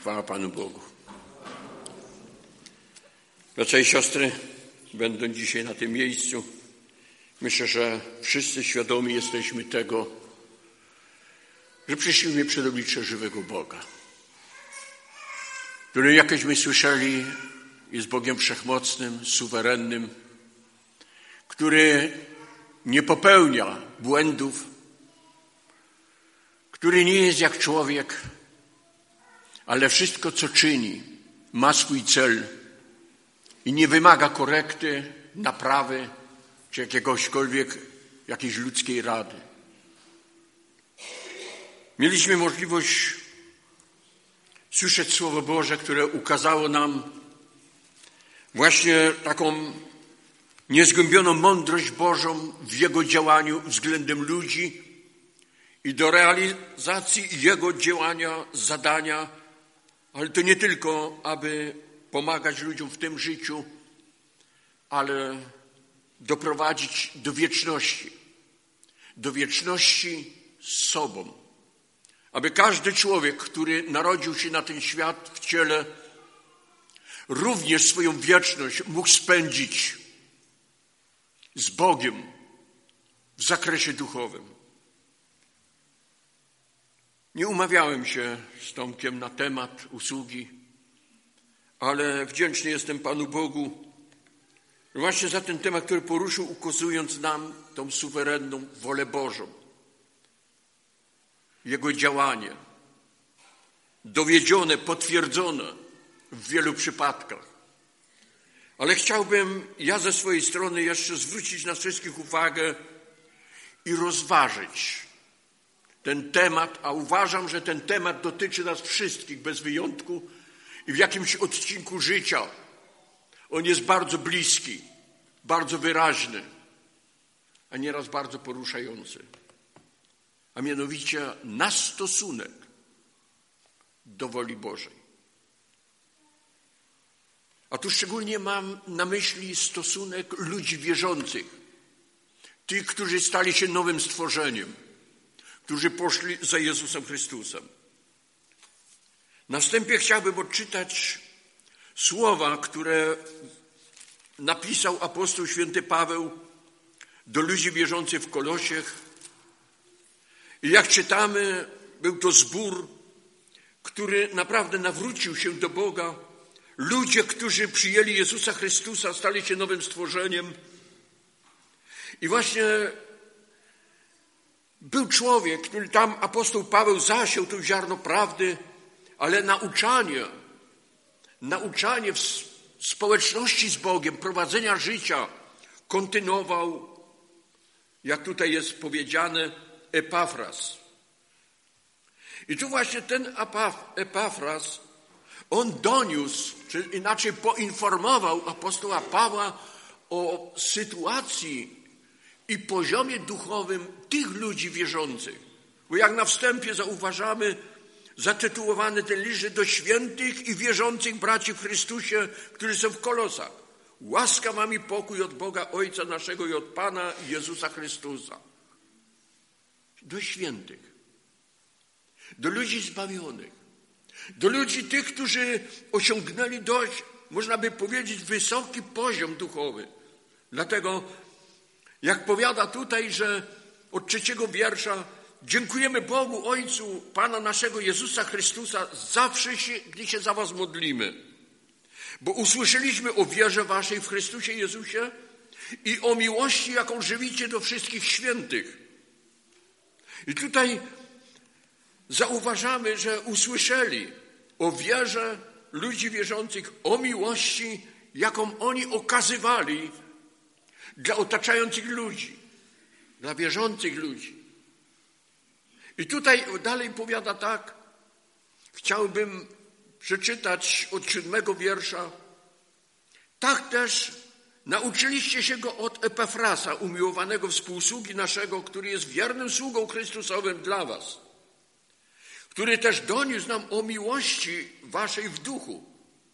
Chwała Panu Bogu. Bracia i siostry, będąc dzisiaj na tym miejscu, myślę, że wszyscy świadomi jesteśmy tego, że przyszliśmy przed oblicze żywego Boga, który, jakśmy słyszeli, jest Bogiem wszechmocnym, suwerennym, który nie popełnia błędów, który nie jest jak człowiek, ale wszystko, co czyni, ma swój cel i nie wymaga korekty, naprawy czy jakiejś ludzkiej rady. Mieliśmy możliwość słyszeć Słowo Boże, które ukazało nam właśnie taką niezgłębioną mądrość Bożą w Jego działaniu względem ludzi i do realizacji Jego działania, zadania, ale to nie tylko, aby pomagać ludziom w tym życiu, ale doprowadzić do wieczności z sobą. Aby każdy człowiek, który narodził się na ten świat w ciele, również swoją wieczność mógł spędzić z Bogiem w zakresie duchowym. Nie umawiałem się z Tomkiem na temat usługi, ale wdzięczny jestem Panu Bogu właśnie za ten temat, który poruszył, ukazując nam tą suwerenną wolę Bożą. Jego działanie, dowiedzione, potwierdzone w wielu przypadkach. Ale chciałbym ja ze swojej strony jeszcze zwrócić na wszystkich uwagę i rozważyć ten temat, a uważam, że ten temat dotyczy nas wszystkich bez wyjątku i w jakimś odcinku życia on jest bardzo bliski, bardzo wyraźny, a nieraz bardzo poruszający. A mianowicie nasz stosunek do woli Bożej. A tu szczególnie mam na myśli stosunek ludzi wierzących, tych, którzy stali się nowym stworzeniem, którzy poszli za Jezusem Chrystusem. Na wstępie chciałbym odczytać słowa, które napisał apostoł święty Paweł do ludzi wierzących w Kolosiech. I jak czytamy, był to zbór, który naprawdę nawrócił się do Boga. Ludzie, którzy przyjęli Jezusa Chrystusa, stali się nowym stworzeniem. I właśnie był człowiek, który tam apostoł Paweł zasiał to ziarno prawdy, ale nauczanie w społeczności z Bogiem, prowadzenia życia kontynuował, jak tutaj jest powiedziane, Epafras. I tu właśnie ten Epafras, on doniósł, czy inaczej poinformował apostoła Pawła o sytuacji i poziomie duchowym tych ludzi wierzących. Bo jak na wstępie zauważamy, zatytułowany ten list do świętych i wierzących braci w Chrystusie, którzy są w Kolosach. Łaska wam i pokój od Boga Ojca naszego i od Pana Jezusa Chrystusa. Do świętych, do ludzi zbawionych, do ludzi tych, którzy osiągnęli dość, można by powiedzieć, wysoki poziom duchowy. Dlatego, jak powiada tutaj, że od 3 wiersza, dziękujemy Bogu Ojcu Pana naszego Jezusa Chrystusa zawsze, gdy się za was modlimy, bo usłyszeliśmy o wierze waszej w Chrystusie Jezusie i o miłości, jaką żywicie do wszystkich świętych. I tutaj zauważamy, że usłyszeli o wierze ludzi wierzących, o miłości, jaką oni okazywali dla otaczających ludzi, dla wierzących ludzi. I tutaj dalej powiada tak, chciałbym przeczytać od 7 wiersza. Tak też nauczyliście się go od Epafrasa, umiłowanego współsługi naszego, który jest wiernym sługą Chrystusowym dla was, który też doniósł nam o miłości waszej w duchu.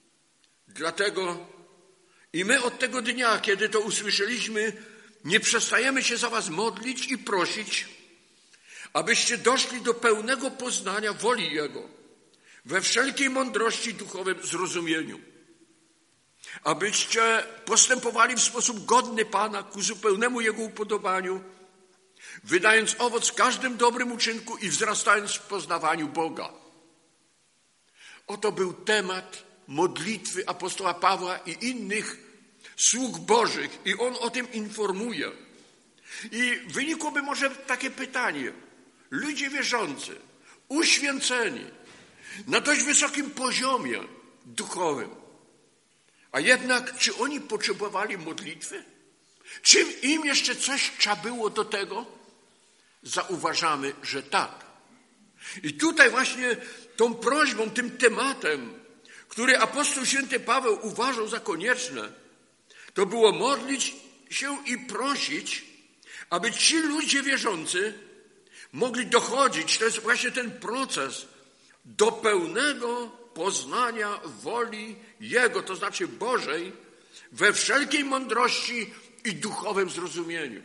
Dlatego i my od tego dnia, kiedy to usłyszeliśmy, nie przestajemy się za was modlić i prosić, abyście doszli do pełnego poznania woli Jego, we wszelkiej mądrości duchowym zrozumieniu, abyście postępowali w sposób godny Pana ku zupełnemu Jego upodobaniu, wydając owoc w każdym dobrym uczynku i wzrastając w poznawaniu Boga. Oto był temat modlitwy apostoła Pawła i innych sług Bożych i on o tym informuje. I wynikłoby może takie pytanie. Ludzie wierzący, uświęceni, na dość wysokim poziomie duchowym, a jednak czy oni potrzebowali modlitwy? Czy im jeszcze coś trzeba było do tego? Zauważamy, że tak. I tutaj właśnie tą prośbą, tym tematem, który apostoł święty Paweł uważał za konieczne, to było modlić się i prosić, aby ci ludzie wierzący mogli dochodzić, to jest właśnie ten proces, do pełnego poznania woli Jego, to znaczy Bożej, we wszelkiej mądrości i duchowym zrozumieniu.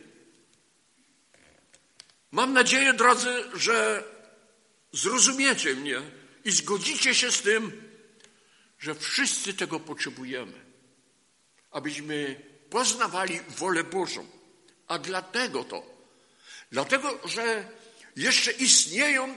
Mam nadzieję, drodzy, że zrozumiecie mnie i zgodzicie się z tym, że wszyscy tego potrzebujemy, abyśmy poznawali wolę Bożą. A dlatego, że jeszcze istnieją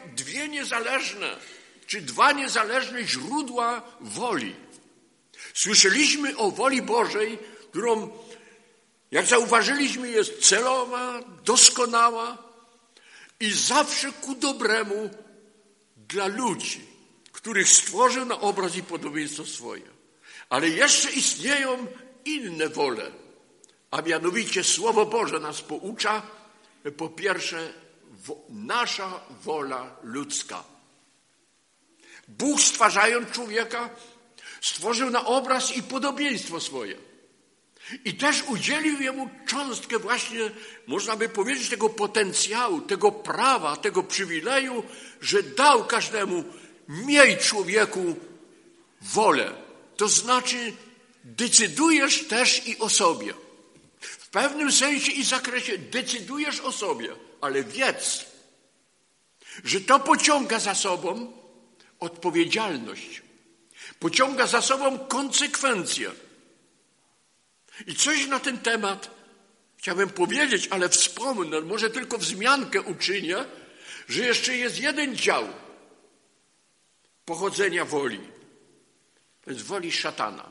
dwa niezależne źródła woli. Słyszeliśmy o woli Bożej, którą, jak zauważyliśmy, jest celowa, doskonała i zawsze ku dobremu dla ludzi, których stworzył na obraz i podobieństwo swoje. Ale jeszcze istnieją inne wole, a mianowicie Słowo Boże nas poucza, po pierwsze, nasza wola ludzka. Bóg, stwarzając człowieka, stworzył na obraz i podobieństwo swoje. I też udzielił jemu cząstkę właśnie, można by powiedzieć, tego potencjału, tego prawa, tego przywileju, że dał każdemu, miej człowieku wolę. To znaczy decydujesz też i o sobie. W pewnym sensie i zakresie decydujesz o sobie, ale wiedz, że to pociąga za sobą odpowiedzialność, pociąga za sobą konsekwencje. I coś na ten temat chciałbym powiedzieć, ale wspomnę, może tylko wzmiankę uczynię, że jeszcze jest jeden dział pochodzenia woli. To jest woli szatana.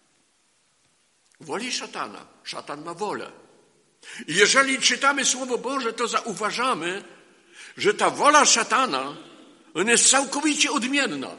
Woli szatana. Szatan ma wolę. I jeżeli czytamy Słowo Boże, to zauważamy, że ta wola szatana, ona jest całkowicie odmienna.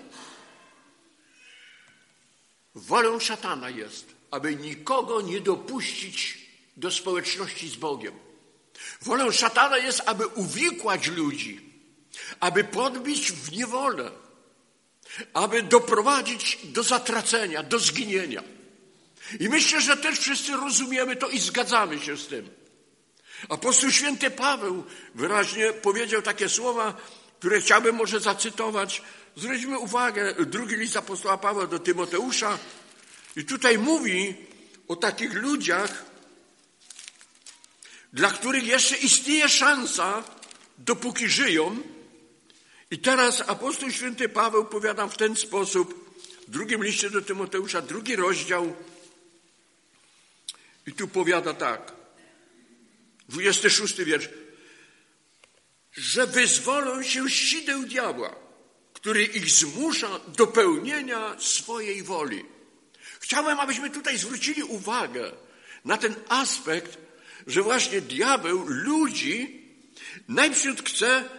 Wolą szatana jest, aby nikogo nie dopuścić do społeczności z Bogiem. Wolą szatana jest, aby uwikłać ludzi, aby podbić w niewolę, aby doprowadzić do zatracenia, do zginienia. I myślę, że też wszyscy rozumiemy to i zgadzamy się z tym. Apostoł święty Paweł wyraźnie powiedział takie słowa, które chciałbym może zacytować. Zwróćmy uwagę, drugi list apostoła Pawła do Tymoteusza i tutaj mówi o takich ludziach, dla których jeszcze istnieje szansa, dopóki żyją. I teraz apostoł święty Paweł powiada w ten sposób w drugim liście do Tymoteusza, 2 rozdział i tu powiada tak, 26 wiersz, że wyzwolą się z sideł diabła, który ich zmusza do pełnienia swojej woli. Chciałem, abyśmy tutaj zwrócili uwagę na ten aspekt, że właśnie diabeł ludzi najpierw chce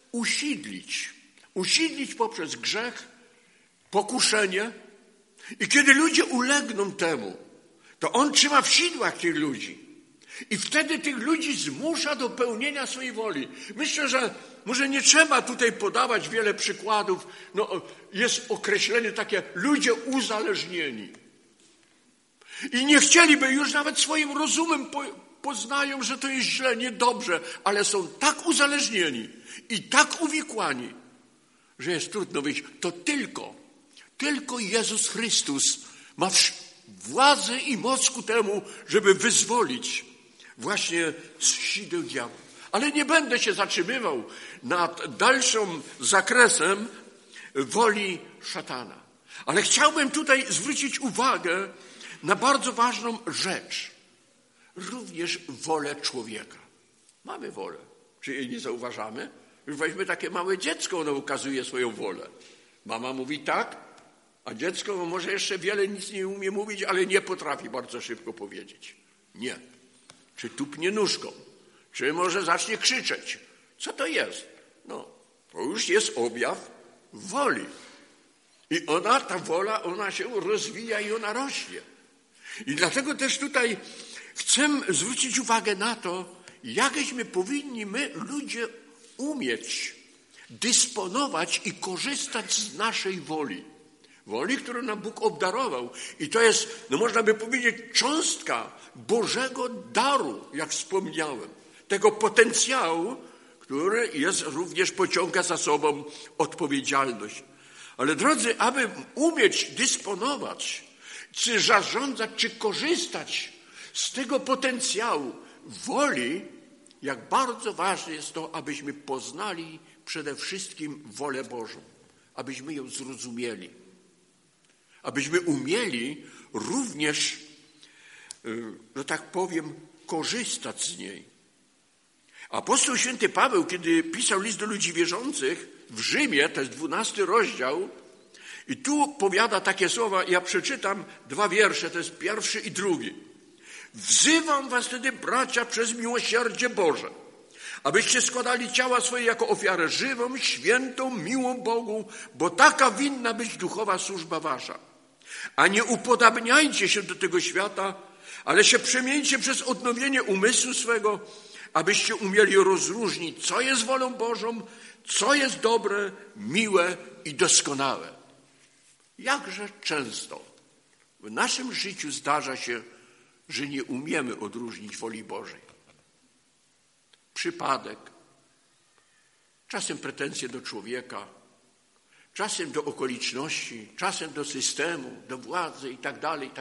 usidlić poprzez grzech, pokuszenie i kiedy ludzie ulegną temu, to on trzyma w sidłach tych ludzi i wtedy tych ludzi zmusza do pełnienia swojej woli. Myślę, że może nie trzeba tutaj podawać wiele przykładów. No, jest określenie takie ludzie uzależnieni. I nie chcieliby już nawet swoim rozumem poznają, że to jest źle, niedobrze, ale są tak uzależnieni i tak uwikłani, że jest trudno wyjść. To tylko Jezus Chrystus ma władzę i moc ku temu, żeby wyzwolić właśnie z sideł diabła. Ale nie będę się zatrzymywał nad dalszym zakresem, woli szatana. Ale chciałbym tutaj zwrócić uwagę na bardzo ważną rzecz. Również wolę człowieka. Mamy wolę. Czy jej nie zauważamy? Już weźmy takie małe dziecko, ono ukazuje swoją wolę. Mama mówi tak, a dziecko może jeszcze wiele nic nie umie mówić, ale nie potrafi bardzo szybko powiedzieć. Nie. Czy tupnie nóżką, czy może zacznie krzyczeć. Co to jest? No, to już jest objaw woli. I ta wola, ona się rozwija i ona rośnie. I dlatego też tutaj chcę zwrócić uwagę na to, jakśmy powinni my, ludzie, umieć dysponować i korzystać z naszej woli. Woli, którą nam Bóg obdarował. I to jest, można by powiedzieć, cząstka Bożego daru, jak wspomniałem. Tego potencjału, który również pociąga za sobą odpowiedzialność. Ale drodzy, aby umieć dysponować, czy zarządzać, czy korzystać z tego potencjału woli, jak bardzo ważne jest to, abyśmy poznali przede wszystkim wolę Bożą, abyśmy ją zrozumieli, abyśmy umieli również, że tak powiem, korzystać z niej. Apostoł święty Paweł, kiedy pisał list do ludzi wierzących w Rzymie, to jest 12 rozdział, i tu powiada takie słowa, ja przeczytam 2 wiersze, to jest 1 i 2. Wzywam was wtedy, bracia, przez miłosierdzie Boże, abyście składali ciała swoje jako ofiarę żywą, świętą, miłą Bogu, bo taka winna być duchowa służba wasza. A nie upodabniajcie się do tego świata, ale się przemieńcie przez odnowienie umysłu swego, abyście umieli rozróżnić, co jest wolą Bożą, co jest dobre, miłe i doskonałe. Jakże często w naszym życiu zdarza się, że nie umiemy odróżnić woli Bożej. Przypadek, czasem pretensje do człowieka, czasem do okoliczności, czasem do systemu, do władzy i tak dalej.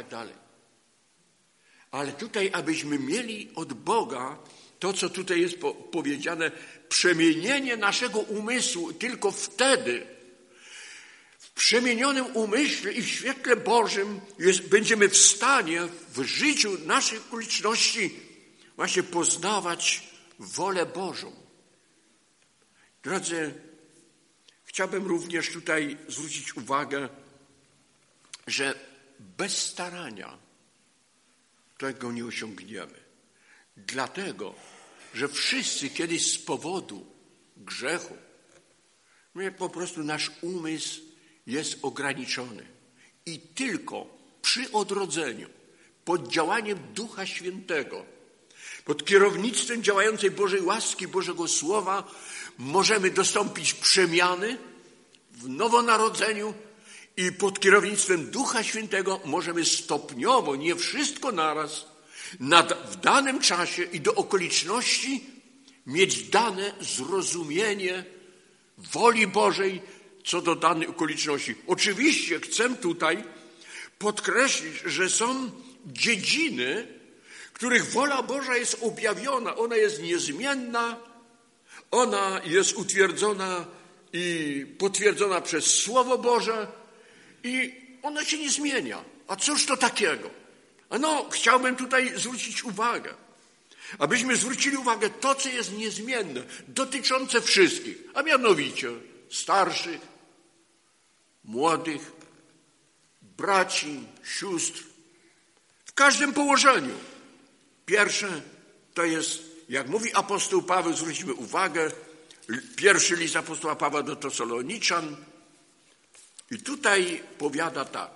Ale tutaj, abyśmy mieli od Boga to, co tutaj jest powiedziane, przemienienie naszego umysłu, tylko wtedy w przemienionym umyśle i w świetle Bożym będziemy w stanie w życiu naszych okoliczności właśnie poznawać wolę Bożą. Drodzy, chciałbym również tutaj zwrócić uwagę, że bez starania tego nie osiągniemy. Dlatego, że wszyscy kiedyś z powodu grzechu, po prostu nasz umysł jest ograniczony. I tylko przy odrodzeniu, pod działaniem Ducha Świętego, pod kierownictwem działającej Bożej łaski, Bożego Słowa, możemy dostąpić przemiany w nowonarodzeniu i pod kierownictwem Ducha Świętego możemy stopniowo, nie wszystko naraz, w danym czasie i do okoliczności mieć dane zrozumienie woli Bożej co do danej okoliczności. Oczywiście chcę tutaj podkreślić, że są dziedziny, których wola Boża jest objawiona, ona jest niezmienna, ona jest utwierdzona i potwierdzona przez Słowo Boże i ona się nie zmienia. A cóż to takiego? Chciałbym tutaj zwrócić uwagę, abyśmy zwrócili uwagę to, co jest niezmienne, dotyczące wszystkich, a mianowicie starszych, młodych, braci, sióstr, w każdym położeniu. Pierwsze to jest, jak mówi apostoł Paweł, zwróćmy uwagę, 1 list apostoła Pawła do Tesaloniczan i tutaj powiada tak,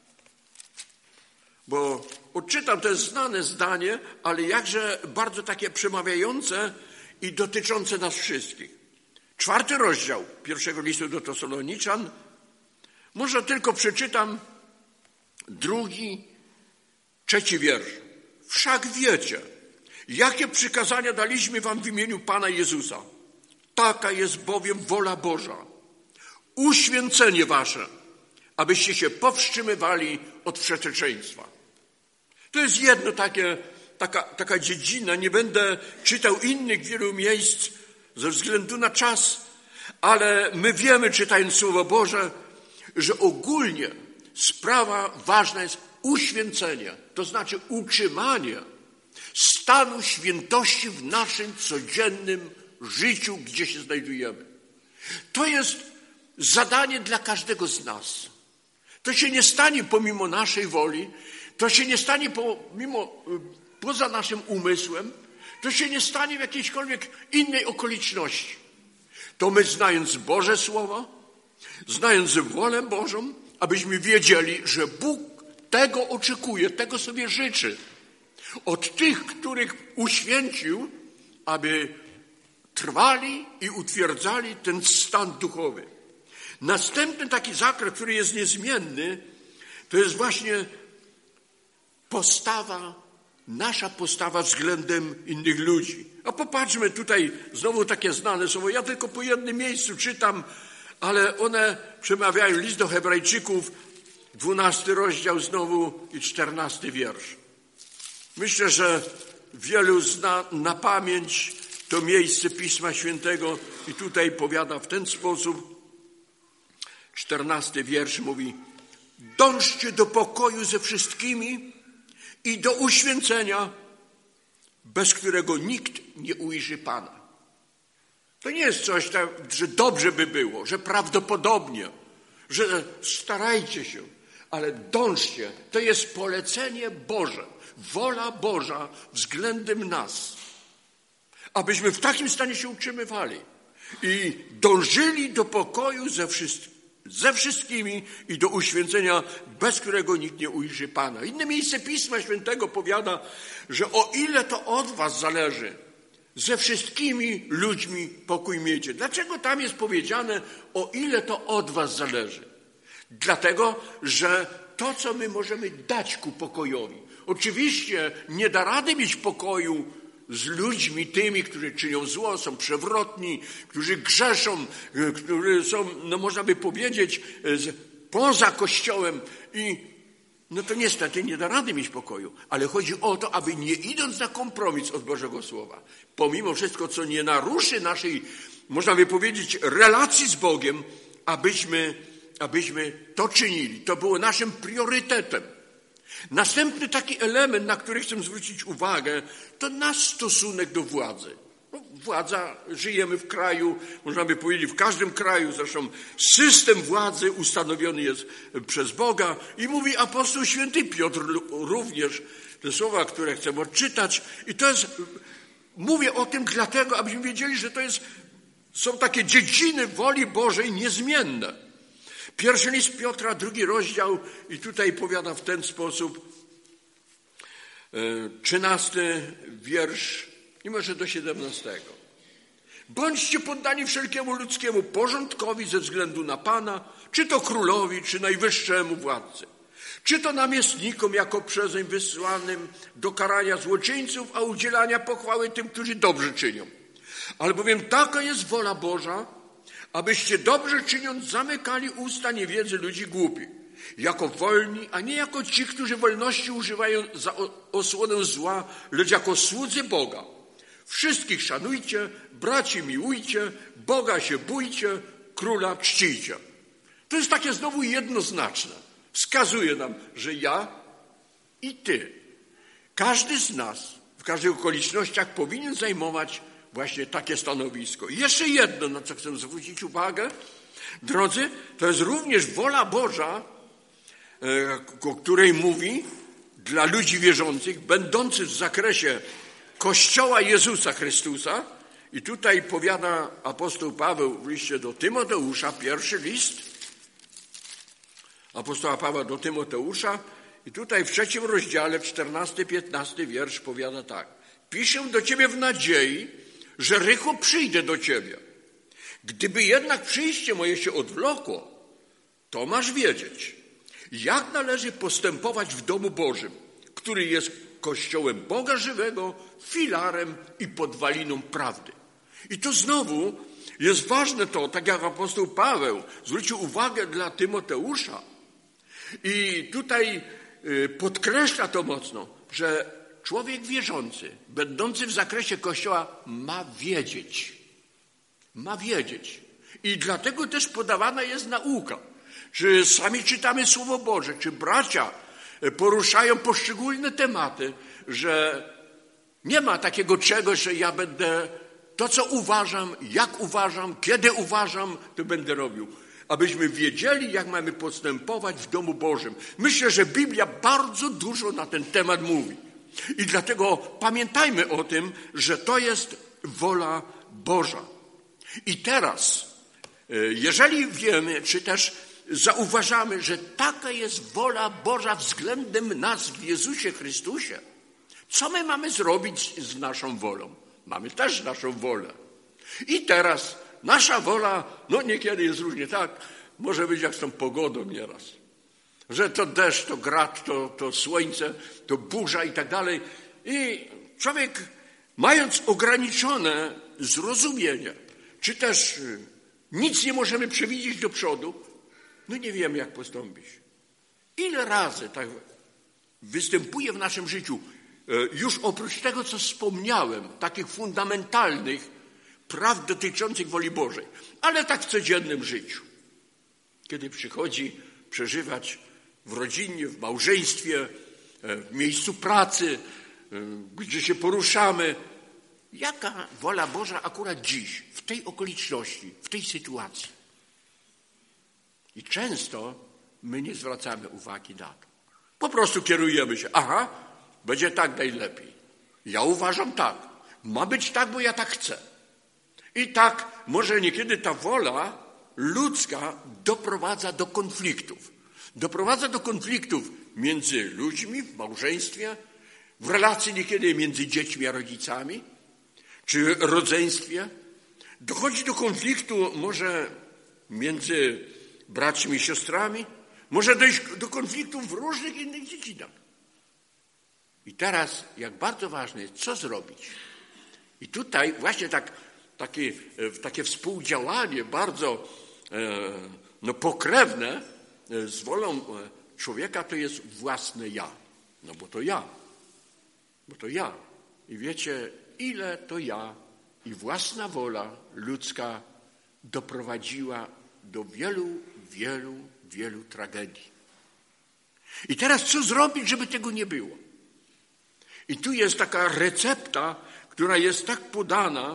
bo odczytam, to jest znane zdanie, ale jakże bardzo takie przemawiające i dotyczące nas wszystkich. 4 rozdział 1 listu do Tesaloniczan, może tylko przeczytam 2, 3 wiersz. Wszak wiecie, jakie przykazania daliśmy wam w imieniu Pana Jezusa. Taka jest bowiem wola Boża. Uświęcenie wasze, abyście się powstrzymywali od wszeteczeństwa. To jest jedno taka dziedzina, nie będę czytał innych wielu miejsc ze względu na czas, Ale my wiemy, czytając Słowo Boże, że ogólnie sprawa ważna jest uświęcenie, to znaczy utrzymanie stanu świętości w naszym codziennym życiu, gdzie się znajdujemy. To jest zadanie dla każdego z nas. To się nie stanie pomimo naszej woli, to się nie stanie poza naszym umysłem, to się nie stanie w jakiejśkolwiek innej okoliczności. To my, znając Boże Słowo, znając wolę Bożą, abyśmy wiedzieli, że Bóg tego oczekuje, tego sobie życzy od tych, których uświęcił, aby trwali i utwierdzali ten stan duchowy. Następny taki zakres, który jest niezmienny, to jest właśnie nasza postawa względem innych ludzi. A popatrzmy tutaj, znowu takie znane słowo. Ja tylko po jednym miejscu czytam, ale one przemawiają. List do Hebrajczyków, 12 rozdział znowu i 14 wiersz. Myślę, że wielu zna na pamięć to miejsce Pisma Świętego i tutaj powiada w ten sposób. 14 wiersz mówi: dążcie do pokoju ze wszystkimi i do uświęcenia, bez którego nikt nie ujrzy Pana. To nie jest coś, że dobrze by było, że prawdopodobnie, że starajcie się, ale dążcie. To jest polecenie Boże, wola Boża względem nas, abyśmy w takim stanie się utrzymywali i dążyli do pokoju ze wszystkimi i do uświęcenia, bez którego nikt nie ujrzy Pana. Inne miejsce Pisma Świętego powiada, że o ile to od was zależy, ze wszystkimi ludźmi pokój miejcie. Dlaczego tam jest powiedziane, o ile to od was zależy? Dlatego, że to, co my możemy dać ku pokojowi. Oczywiście nie da rady mieć pokoju z ludźmi tymi, którzy czynią zło, są przewrotni, którzy grzeszą, którzy są, no można by powiedzieć, poza Kościołem i no to niestety nie da rady mieć pokoju. Ale chodzi o to, aby nie idąc na kompromis od Bożego Słowa, pomimo wszystko, co nie naruszy naszej, można by powiedzieć, relacji z Bogiem, abyśmy to czynili. To było naszym priorytetem. Następny taki element, na który chcę zwrócić uwagę, to nasz stosunek do władzy. Władza, żyjemy w kraju, można by powiedzieć w każdym kraju, zresztą system władzy ustanowiony jest przez Boga i mówi apostoł święty Piotr również te słowa, które chcę odczytać. I to jest, mówię o tym dlatego, abyśmy wiedzieli, że są takie dziedziny woli Bożej niezmienne. Pierwszy list Piotra, 2 rozdział i tutaj powiada w ten sposób, 13 wiersz i może do 17. Bądźcie poddani wszelkiemu ludzkiemu porządkowi ze względu na Pana, czy to królowi, czy najwyższemu władcy, czy to namiestnikom jako przezeń wysłanym do karania złoczyńców, a udzielania pochwały tym, którzy dobrze czynią. Albowiem taka jest wola Boża, abyście dobrze czyniąc zamykali usta niewiedzy ludzi głupich, jako wolni, a nie jako ci, którzy wolności używają za osłonę zła, lecz jako słudzy Boga. Wszystkich szanujcie, braci miłujcie, Boga się bójcie, króla czcijcie. To jest takie znowu jednoznaczne. Wskazuje nam, że ja i ty, każdy z nas w każdych okolicznościach powinien zajmować właśnie takie stanowisko. I jeszcze jedno, na co chcę zwrócić uwagę, drodzy, to jest również wola Boża, o której mówi dla ludzi wierzących, będących w zakresie Kościoła Jezusa Chrystusa. I tutaj powiada apostoł Paweł w liście do Tymoteusza, pierwszy list apostoła Pawła do Tymoteusza i tutaj w 3 rozdziale, 14-15 wiersz powiada tak. Piszę do ciebie w nadziei, że rychło przyjdę do ciebie. Gdyby jednak przyjście moje się odwlokło, to masz wiedzieć, jak należy postępować w domu Bożym, który jest Kościołem Boga żywego, filarem i podwaliną prawdy. I to znowu jest ważne to, tak jak apostoł Paweł zwrócił uwagę dla Tymoteusza i tutaj podkreśla to mocno, że człowiek wierzący, będący w zakresie Kościoła, ma wiedzieć. Ma wiedzieć. I dlatego też podawana jest nauka. Czy sami czytamy Słowo Boże, czy bracia poruszają poszczególne tematy, że nie ma takiego czegoś, że ja będę to, co uważam, jak uważam, kiedy uważam, to będę robił. Abyśmy wiedzieli, jak mamy postępować w domu Bożym. Myślę, że Biblia bardzo dużo na ten temat mówi. I dlatego pamiętajmy o tym, że to jest wola Boża. I teraz, jeżeli wiemy, czy też zauważamy, że taka jest wola Boża względem nas w Jezusie Chrystusie, co my mamy zrobić z naszą wolą? Mamy też naszą wolę. I teraz nasza wola, niekiedy jest różnie tak, może być jak z tą pogodą nieraz. Że to deszcz, to grad, to słońce, to burza i tak dalej. I człowiek, mając ograniczone zrozumienie, czy też nic nie możemy przewidzieć do przodu, nie wiemy, jak postąpić. Ile razy tak występuje w naszym życiu, już oprócz tego, co wspomniałem, takich fundamentalnych praw dotyczących woli Bożej, ale tak w codziennym życiu. Kiedy przychodzi przeżywać w rodzinie, w małżeństwie, w miejscu pracy, gdzie się poruszamy, jaka wola Boża akurat dziś, w tej okoliczności, w tej sytuacji. I często my nie zwracamy uwagi na to. Po prostu kierujemy się, będzie tak najlepiej. Ja uważam tak. Ma być tak, bo ja tak chcę. I tak może niekiedy ta wola ludzka doprowadza do konfliktów. Doprowadza do konfliktów między ludźmi w małżeństwie, w relacji niekiedy między dziećmi a rodzicami, czy rodzeństwie. Dochodzi do konfliktu może między braćmi i siostrami, może dojść do konfliktów w różnych innych dziedzinach. I teraz, jak bardzo ważne jest, co zrobić? I tutaj właśnie takie współdziałanie bardzo pokrewne z wolą człowieka to jest własne ja. Bo to ja. I wiecie, ile to ja i własna wola ludzka doprowadziła do wielu tragedii. I teraz co zrobić, żeby tego nie było? I tu jest taka recepta, która jest tak podana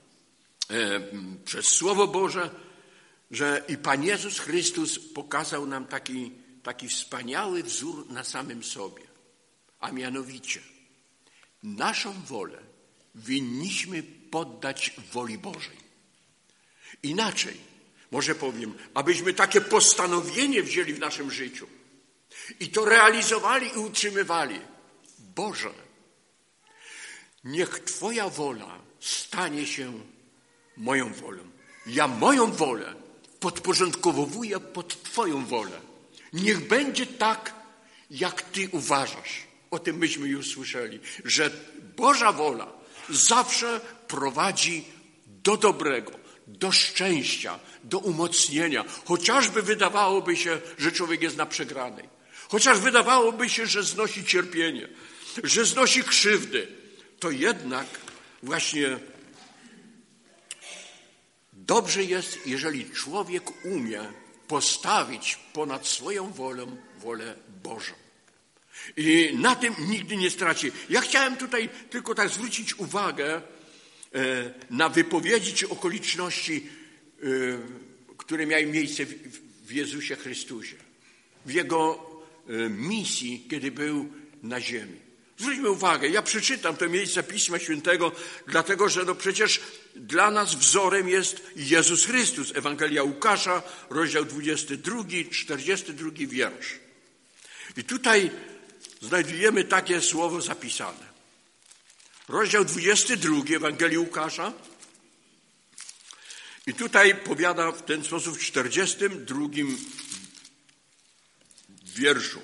przez Słowo Boże, że i Pan Jezus Chrystus pokazał nam taki wspaniały wzór na samym sobie. A mianowicie, naszą wolę winniśmy poddać woli Bożej. Inaczej, może powiem, abyśmy takie postanowienie wzięli w naszym życiu i to realizowali i utrzymywali. Boże, niech Twoja wola stanie się moją wolą. Ja moją wolę podporządkowuję pod Twoją wolę. Niech będzie tak, jak Ty uważasz. O tym myśmy już słyszeli, że Boża wola zawsze prowadzi do dobrego, do szczęścia, do umocnienia. Chociażby wydawałoby się, że człowiek jest na przegranej. Chociaż wydawałoby się, że znosi cierpienie, że znosi krzywdy. To jednak właśnie dobrze jest, jeżeli człowiek umie postawić ponad swoją wolą wolę Bożą. I na tym nigdy nie straci. Ja chciałem tutaj tylko tak zwrócić uwagę na wypowiedzi czy okoliczności, które miały miejsce w Jezusie Chrystusie. W Jego misji, kiedy był na ziemi. Zwróćmy uwagę, ja przeczytam to miejsce Pisma Świętego, dlatego że przecież dla nas wzorem jest Jezus Chrystus. Ewangelia Łukasza, rozdział 22, 42 wiersz. I tutaj znajdujemy takie słowo zapisane. Rozdział 22 Ewangelii Łukasza. I tutaj powiada w ten sposób w 42 wierszu.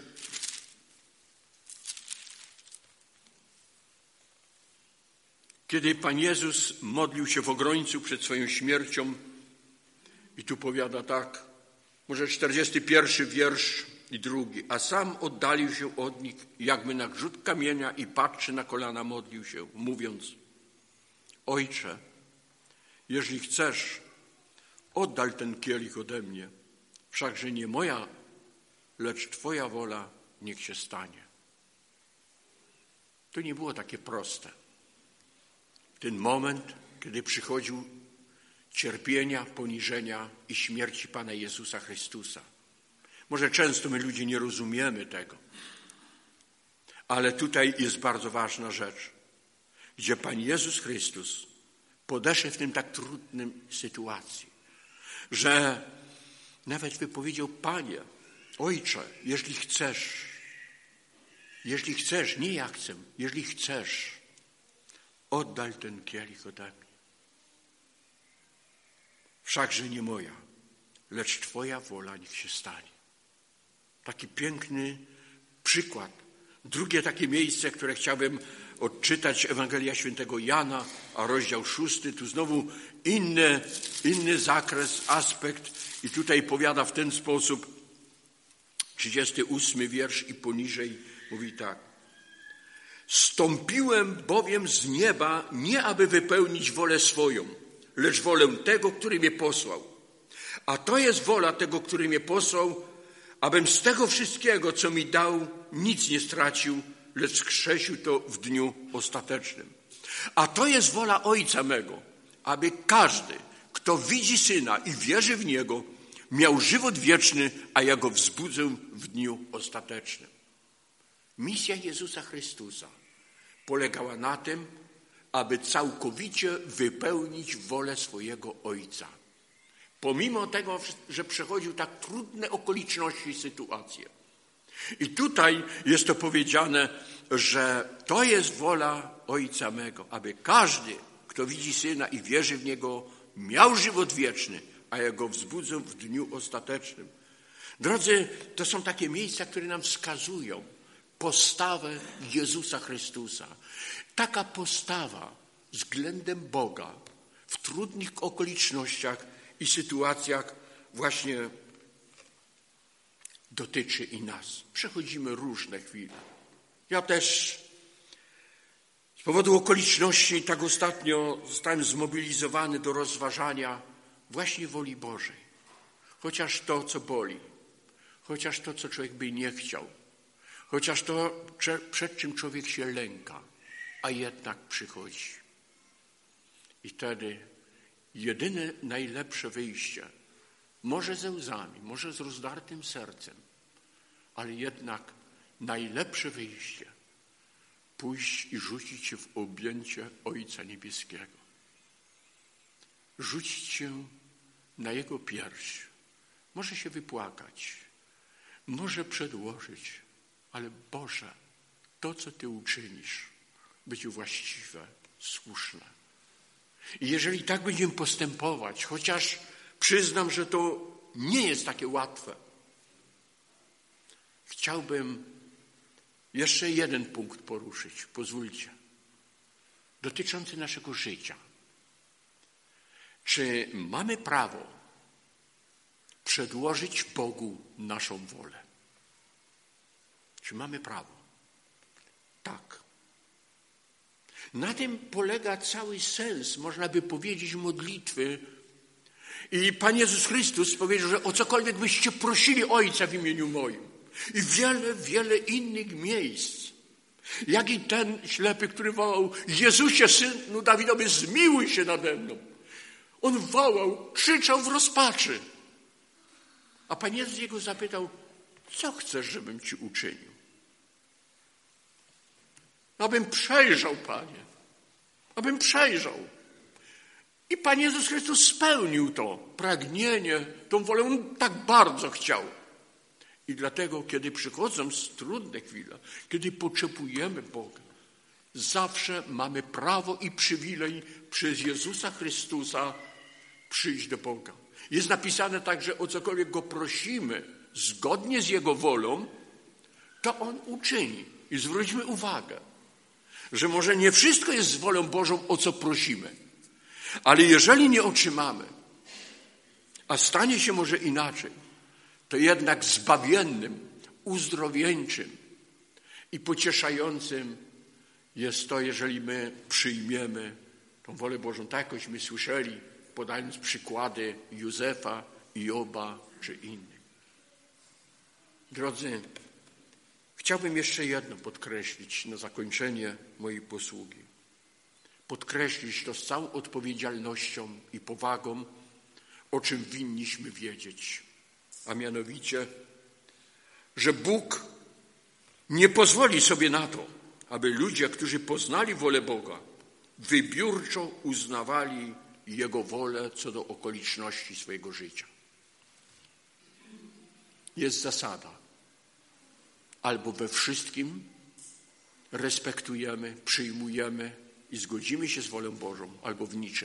Kiedy Pan Jezus modlił się w Ogrońcu przed swoją śmiercią, i tu powiada tak, może 41 wiersz i drugi, a sam oddalił się od nich, jakby na grzut kamienia i patrzy na kolana, modlił się, mówiąc: Ojcze, jeżeli chcesz, Oddal ten kielich ode mnie, wszakże nie moja, lecz Twoja wola niech się stanie. To nie było takie proste. Ten moment, kiedy przychodził cierpienia, poniżenia i śmierci Pana Jezusa Chrystusa. Może często my ludzie nie rozumiemy tego, ale tutaj jest bardzo ważna rzecz, gdzie Pan Jezus Chrystus podeszedł w tym tak trudnym sytuacji, że nawet wypowiedział: Panie, Ojcze, jeśli chcesz, nie ja chcę, jeśli chcesz, oddal ten kielich ode mnie. Wszakże nie moja, lecz Twoja wola niech się stanie. Taki piękny przykład. Drugie takie miejsce, które chciałbym odczytać, Ewangelia Świętego Jana, a rozdział 6, tu znowu inny zakres, aspekt i tutaj powiada w ten sposób, 38 wiersz i poniżej mówi tak. Stąpiłem bowiem z nieba nie aby wypełnić wolę swoją, lecz wolę tego, który mnie posłał. A to jest wola tego, który mnie posłał, abym z tego wszystkiego, co mi dał, nic nie stracił, lecz skrzesił to w dniu ostatecznym. A to jest wola Ojca mego, aby każdy, kto widzi Syna i wierzy w Niego, miał żywot wieczny, a ja go wzbudzę w dniu ostatecznym. Misja Jezusa Chrystusa polegała na tym, aby całkowicie wypełnić wolę swojego Ojca. Pomimo tego, że przechodził tak trudne okoliczności i sytuacje. I tutaj jest to powiedziane, że to jest wola Ojca mego, aby każdy, kto widzi Syna i wierzy w Niego, miał żywot wieczny, a ja go wzbudzę w dniu ostatecznym. Drodzy, to są takie miejsca, które nam wskazują postawę Jezusa Chrystusa. Taka postawa względem Boga w trudnych okolicznościach i sytuacjach właśnie dotyczy i nas. Przechodzimy różne chwile. Ja też z powodu okoliczności tak ostatnio zostałem zmobilizowany do rozważania właśnie woli Bożej. Chociaż to, co boli, chociaż to, co człowiek by nie chciał, chociaż to, przed czym człowiek się lęka, a jednak przychodzi. I wtedy jedyne najlepsze wyjście, może ze łzami, może z rozdartym sercem, ale jednak najlepsze wyjście, pójść i rzucić się w objęcie Ojca Niebieskiego. Rzucić się na Jego pierś. Może się wypłakać, może przedłożyć, ale Boże, to, co Ty uczynisz, będzie właściwe, słuszne. I jeżeli tak będziemy postępować, chociaż przyznam, że to nie jest takie łatwe, chciałbym jeszcze jeden punkt poruszyć, pozwólcie, dotyczący naszego życia. Czy mamy prawo przedłożyć Bogu naszą wolę? Czy mamy prawo? Tak. Na tym polega cały sens, można by powiedzieć, modlitwy. I Pan Jezus Chrystus powiedział, że o cokolwiek byście prosili Ojca w imieniu moim. I wiele innych miejsc. Jak i ten ślepy, który wołał: Jezusie, Synu Dawidowy, zmiłuj się nade mną. On wołał, krzyczał w rozpaczy. A Pan Jezus jego zapytał: co chcesz, żebym ci uczynił? Abym przejrzał, Panie. Abym przejrzał. I Pan Jezus Chrystus spełnił to pragnienie, tą wolę. On tak bardzo chciał. I dlatego, kiedy przychodzą trudne chwile, kiedy potrzebujemy Boga, zawsze mamy prawo i przywilej przez Jezusa Chrystusa przyjść do Boga. Jest napisane tak, że o cokolwiek Go prosimy zgodnie z Jego wolą, to On uczyni. I zwróćmy uwagę, że może nie wszystko jest z wolą Bożą, o co prosimy. Ale jeżeli nie otrzymamy, a stanie się może inaczej, to jednak zbawiennym, uzdrowieńczym i pocieszającym jest to, jeżeli my przyjmiemy tą wolę Bożą. Tak jakośmy słyszeli podając przykłady Józefa, Joba czy innych. Drodzy, chciałbym jeszcze jedno podkreślić na zakończenie mojej posługi. Podkreślić to z całą odpowiedzialnością i powagą, o czym winniśmy wiedzieć. A mianowicie, że Bóg nie pozwoli sobie na to, aby ludzie, którzy poznali wolę Boga, wybiórczo uznawali Jego wolę co do okoliczności swojego życia. Jest zasada. Albo we wszystkim respektujemy, przyjmujemy i zgodzimy się z wolą Bożą, albo w niczym.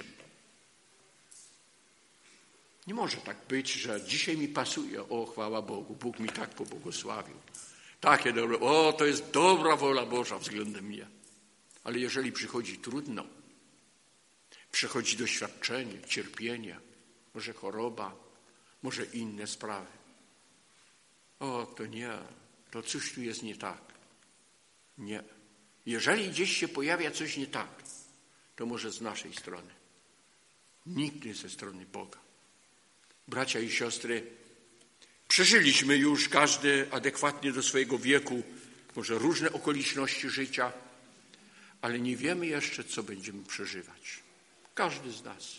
Nie może tak być, że dzisiaj mi pasuje, o chwała Bogu, Bóg mi tak pobłogosławił. Takie dobre, o to jest dobra wola Boża względem mnie. Ale jeżeli przychodzi trudno, przychodzi doświadczenie, cierpienie, może choroba, może inne sprawy. O, to nie, to coś tu jest nie tak. Nie. Jeżeli gdzieś się pojawia coś nie tak, to może z naszej strony. Nigdy ze strony Boga. Bracia i siostry, przeżyliśmy już każdy adekwatnie do swojego wieku, może różne okoliczności życia, ale nie wiemy jeszcze, co będziemy przeżywać. Każdy z nas.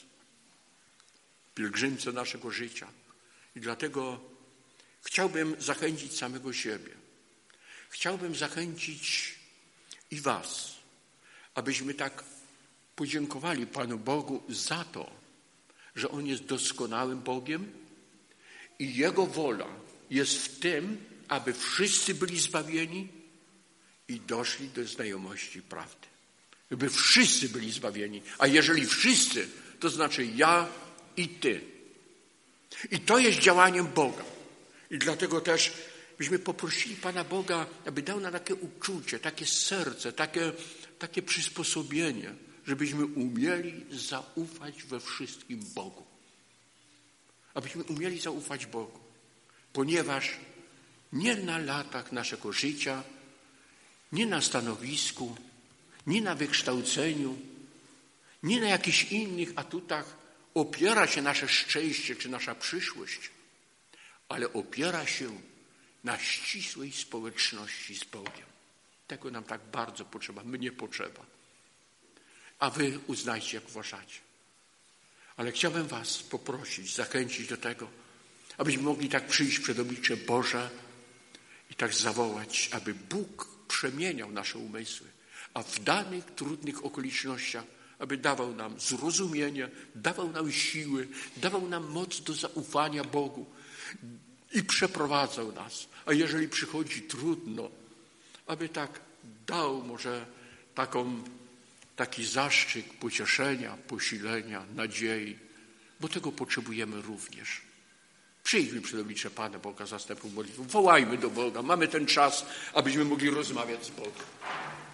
Pielgrzymce naszego życia. I dlatego chciałbym zachęcić samego siebie. Chciałbym zachęcić i was, abyśmy tak podziękowali Panu Bogu za to, że On jest doskonałym Bogiem i Jego wola jest w tym, aby wszyscy byli zbawieni i doszli do znajomości prawdy. By wszyscy byli zbawieni. A jeżeli wszyscy, to znaczy ja i ty. I to jest działaniem Boga. I dlatego też byśmy poprosili Pana Boga, aby dał nam takie uczucie, takie serce, takie przysposobienie, żebyśmy umieli zaufać we wszystkim Bogu. Abyśmy umieli zaufać Bogu. Ponieważ nie na latach naszego życia, nie na stanowisku, nie na wykształceniu, nie na jakichś innych atutach opiera się nasze szczęście czy nasza przyszłość, ale opiera się na ścisłej społeczności z Bogiem. Tego nam tak bardzo potrzeba, mnie potrzeba. A wy uznajcie, jak uważacie. Ale chciałbym was poprosić, zachęcić do tego, abyśmy mogli tak przyjść przed oblicze Boże i tak zawołać, aby Bóg przemieniał nasze umysły, a w danych trudnych okolicznościach, aby dawał nam zrozumienie, dawał nam siły, dawał nam moc do zaufania Bogu i przeprowadzał nas. A jeżeli przychodzi trudno, aby tak dał może taki zastrzyk pocieszenia, posilenia, nadziei, bo tego potrzebujemy również. Przyjdźmy przed oblicze Pana Boga zastępów modlitwą. Wołajmy do Boga. Mamy ten czas, abyśmy mogli rozmawiać z Bogiem.